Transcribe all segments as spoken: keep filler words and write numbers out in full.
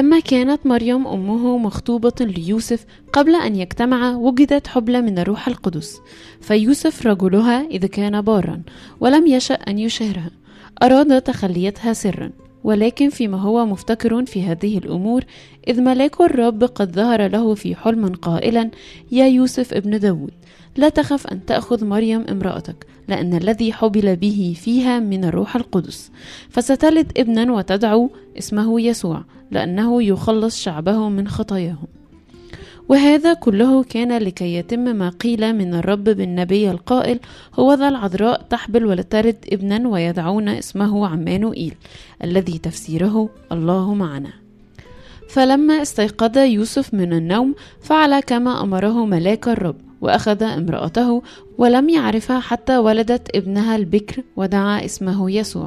لما كانت مريم أمه مخطوبة ليوسف قبل أن يجتمعا وجدت حبلى من الروح القدس، فيوسف رجلها إذا كان بارا ولم يشأ أن يشهرها أراد تخليتها سرا، ولكن فيما هو مفتكر في هذه الأمور إذ ملاك الرب قد ظهر له في حلم قائلا: يا يوسف ابن داود، لا تخف أن تأخذ مريم امرأتك، لأن الذي حبل به فيها من الروح القدس، فستلد ابنا وتدعو اسمه يسوع، لأنه يخلص شعبه من خطاياهم. وهذا كله كان لكي يتم ما قيل من الرب بالنبي القائل: هوذا العذراء تحبل ولتلد ابنا ويدعون اسمه عمانوئيل، الذي تفسيره الله معنا. فلما استيقظ يوسف من النوم فعل كما أمره ملاك الرب، وأخذ امرأته ولم يعرفها حتى ولدت ابنها البكر ودعا اسمه يسوع.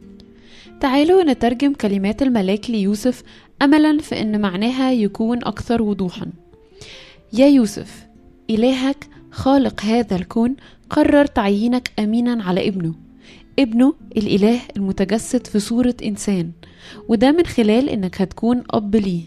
تعالوا نترجم كلمات الملاك ليوسف أملا في أن معناها يكون أكثر وضوحا. يا يوسف، إلهك خالق هذا الكون قرر تعيينك أمينا على ابنه ابنه الإله المتجسد في صورة إنسان، وده من خلال أنك هتكون أب ليه،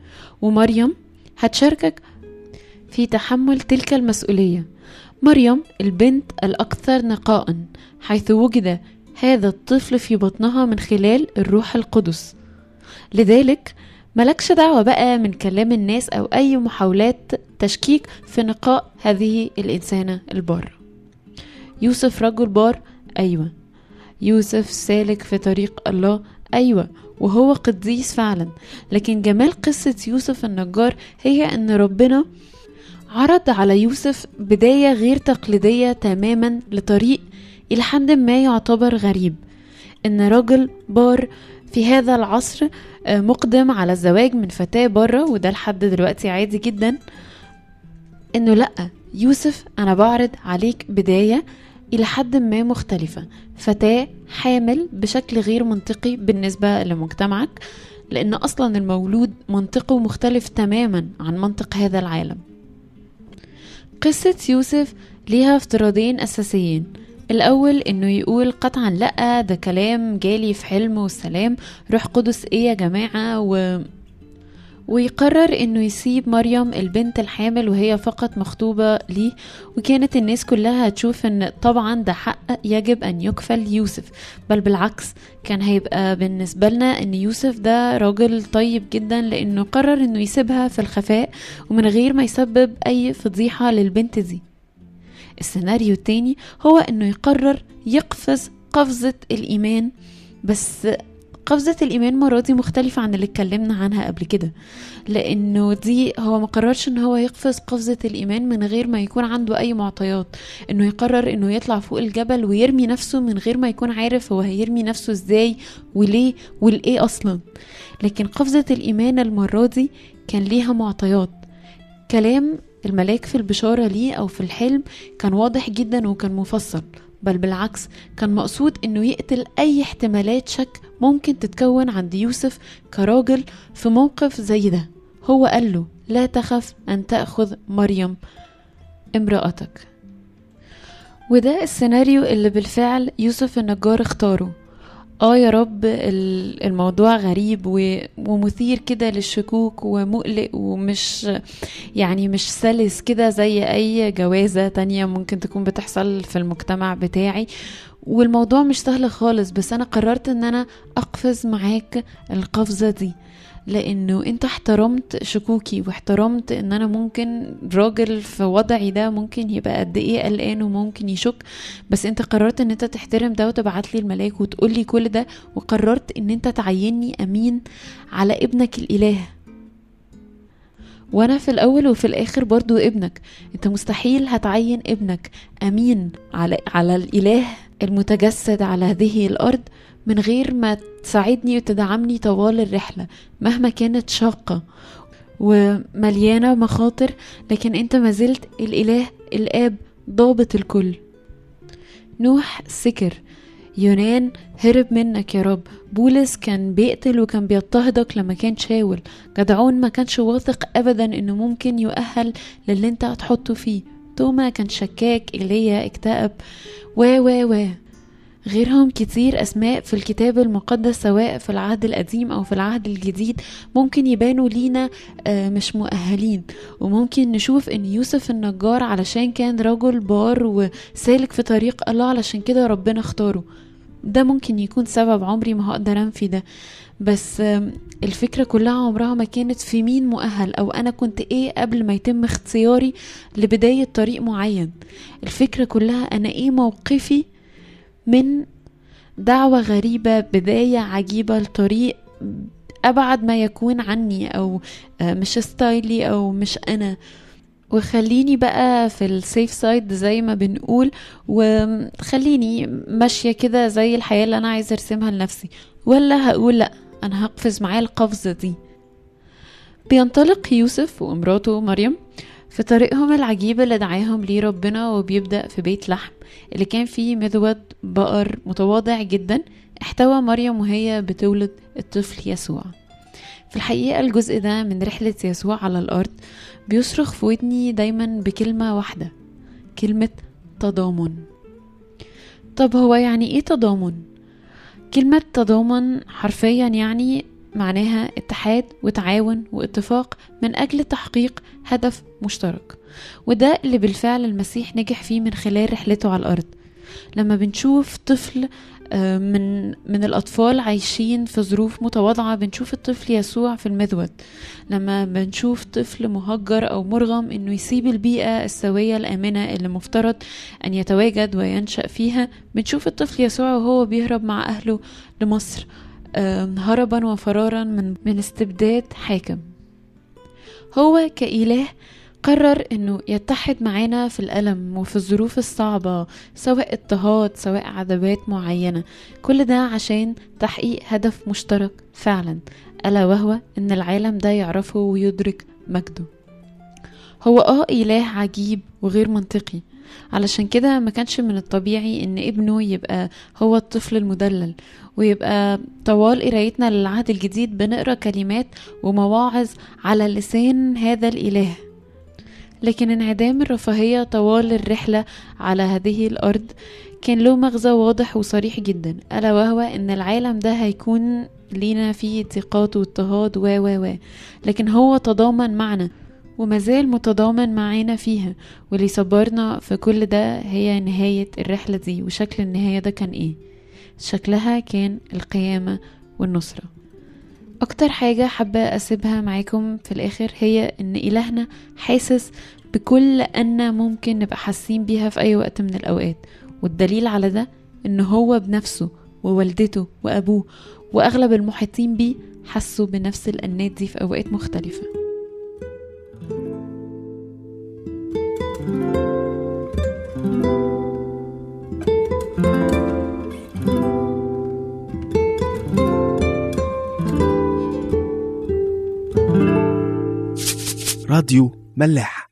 ومريم هتشاركك في تحمل تلك المسؤولية. مريم البنت الأكثر نقاء، حيث وجد هذا الطفل في بطنها من خلال الروح القدس. لذلك ملكش دعوة بقى من كلام الناس أو أي محاولات تشكيك في نقاء هذه الإنسانة البار. يوسف رجل بار، أيوة. يوسف سالك في طريق الله، أيوة، وهو قديس فعلا. لكن جمال قصة يوسف النجار هي أن ربنا عرض على يوسف بداية غير تقليدية تماما لطريق إلى حد ما يعتبر غريب، إن رجل بار في هذا العصر مقدم على الزواج من فتاة بره، وده لحد دلوقتي عادي جدا، إنه لأ، يوسف أنا بعرض عليك بداية إلى حد ما مختلفة، فتاة حامل بشكل غير منطقي بالنسبة لمجتمعك، لأن أصلا المولود منطقه مختلف تماما عن منطق هذا العالم. قصة يوسف ليها افتراضين أساسيين. الأول إنه يقول قطعا لأ، ده كلام جالي في حلم والسلام، روح قدس إيه يا جماعة، و... ويقرر إنه يسيب مريم البنت الحامل وهي فقط مخطوبة ليه، وكانت الناس كلها هتشوف إن طبعا ده حق يجب أن يكفل يوسف، بل بالعكس كان هيبقى بالنسبة لنا إن يوسف ده راجل طيب جدا، لأنه قرر إنه يسيبها في الخفاء ومن غير ما يسبب أي فضيحة للبنت دي. السيناريو التاني هو إنه يقرر يقفز قفزة الإيمان، بس قفزة الإيمان مرة دي مختلفة عن اللي اتكلمنا عنها قبل كده، لأنه دي هو مقررش إنه هو يقفز قفزة الإيمان من غير ما يكون عنده أي معطيات، إنه يقرر إنه يطلع فوق الجبل ويرمي نفسه من غير ما يكون عارف هو هيرمي نفسه إزاي وليه والإيه أصلا. لكن قفزة الإيمان المرة دي كان ليها معطيات. كلام الملاك في البشارة ليه أو في الحلم كان واضح جدا وكان مفصل، بل بالعكس كان مقصود إنه يقتل أي احتمالات شك ممكن تتكون عند يوسف كراجل في موقف زي ده. هو قال له: لا تخف أن تأخذ مريم امرأتك. وده السيناريو اللي بالفعل يوسف النجار اختاره. اه يا رب، الموضوع غريب ومثير كده للشكوك ومقلق ومش يعني مش سلس كده زي اي جوازة تانية ممكن تكون بتحصل في المجتمع بتاعي، والموضوع مش سهل خالص، بس انا قررت ان انا اقفز معاك القفزة دي، لانه انت احترمت شكوكي واحترمت ان انا ممكن راجل في وضعي ده ممكن يبقى قد ايه قلقان وممكن يشك، بس انت قررت ان انت تحترم ده وتبعت لي الملاك وتقول لي كل ده، وقررت ان انت تعيني امين على ابنك الاله، وانا في الاول وفي الاخر برضو ابنك. انت مستحيل هتعين ابنك امين على على الاله المتجسد على هذه الارض من غير ما تساعدني وتدعمني طوال الرحلة مهما كانت شاقة ومليانة مخاطر، لكن انت ما زلت الاله الاب ضابط الكل. نوح سكر، يونان هرب منك يا رب، بولس كان بيقتل وكان بيضطهدك لما كان شاول، جدعون ما كانش واثق ابدا انه ممكن يؤهل للي انت هتحطه فيه، توما كان شكاك، ايليا اكتئب، و و و غيرهم كتير أسماء في الكتاب المقدس سواء في العهد القديم أو في العهد الجديد ممكن يبانوا لينا مش مؤهلين، وممكن نشوف ان يوسف النجار علشان كان رجل بار وسالك في طريق الله علشان كده ربنا اختاره. ده ممكن يكون سبب، عمري ما هقدر انفي ده، بس الفكرة كلها عمرها ما كانت في مين مؤهل او انا كنت ايه قبل ما يتم اختياري لبداية طريق معين. الفكرة كلها انا ايه موقفي من دعوة غريبة، بداية عجيبة لطريق أبعد ما يكون عني أو مش ستايلي أو مش أنا. وخليني بقى في السيف سايد زي ما بنقول، وخليني ماشية كده زي الحياة اللي أنا عايزة أرسمها لنفسي، ولا هقول لأ أنا هقفز معايا القفزة دي. بينطلق يوسف وامراته مريم في طريقهم العجيب اللي دعاهم ليه ربنا، وبيبدأ في بيت لحم اللي كان فيه مذود بقر متواضع جدا احتوى مريم وهي بتولد الطفل يسوع. في الحقيقة الجزء ده من رحلة يسوع على الأرض بيصرخ في ودني دايما بكلمة واحدة، كلمة تضامن. طب هو يعني ايه تضامن؟ كلمة تضامن حرفيا يعني معناها اتحاد وتعاون واتفاق من أجل تحقيق هدف مشترك، وده اللي بالفعل المسيح نجح فيه من خلال رحلته على الأرض. لما بنشوف طفل من من الأطفال عايشين في ظروف متواضعة، بنشوف الطفل يسوع في المذود. لما بنشوف طفل مهجر أو مرغم إنه يسيب البيئة السوية الآمنة اللي مفترض أن يتواجد وينشأ فيها، بنشوف الطفل يسوع وهو بيهرب مع أهله لمصر هربا وفرارا من من استبداد حاكم. هو كإله قرر انه يتحد معانا في الألم وفي الظروف الصعبة، سواء اضطهاد سواء عذابات معينة، كل ده عشان تحقيق هدف مشترك فعلا، ألا وهو ان العالم ده يعرفه ويدرك مجده. هو اه إله عجيب وغير منطقي، علشان كده ما كانش من الطبيعي ان ابنه يبقى هو الطفل المدلل، ويبقى طوال قرايتنا للعهد الجديد بنقرأ كلمات ومواعظ على لسان هذا الإله. لكن انعدام الرفاهية طوال الرحلة على هذه الأرض كان له مغزى واضح وصريح جدا، ألا وهو ان العالم ده هيكون لينا فيه ضيقات واضطهاد و و و لكن هو تضامن معنا ومازال متضامن معانا فيها، واللي صبرنا في كل ده هي نهاية الرحلة دي. وشكل النهاية ده كان ايه؟ شكلها كان القيامة والنصرة. اكتر حاجة حابة اسيبها معاكم في الاخر هي ان الهنا حاسس بكل ان ممكن نبقى حاسين بيها في اي وقت من الاوقات، والدليل على ده ان هو بنفسه ووالدته وابوه واغلب المحيطين بيه حسوا بنفس الانات دي في اوقات مختلفة. راديو ملاح.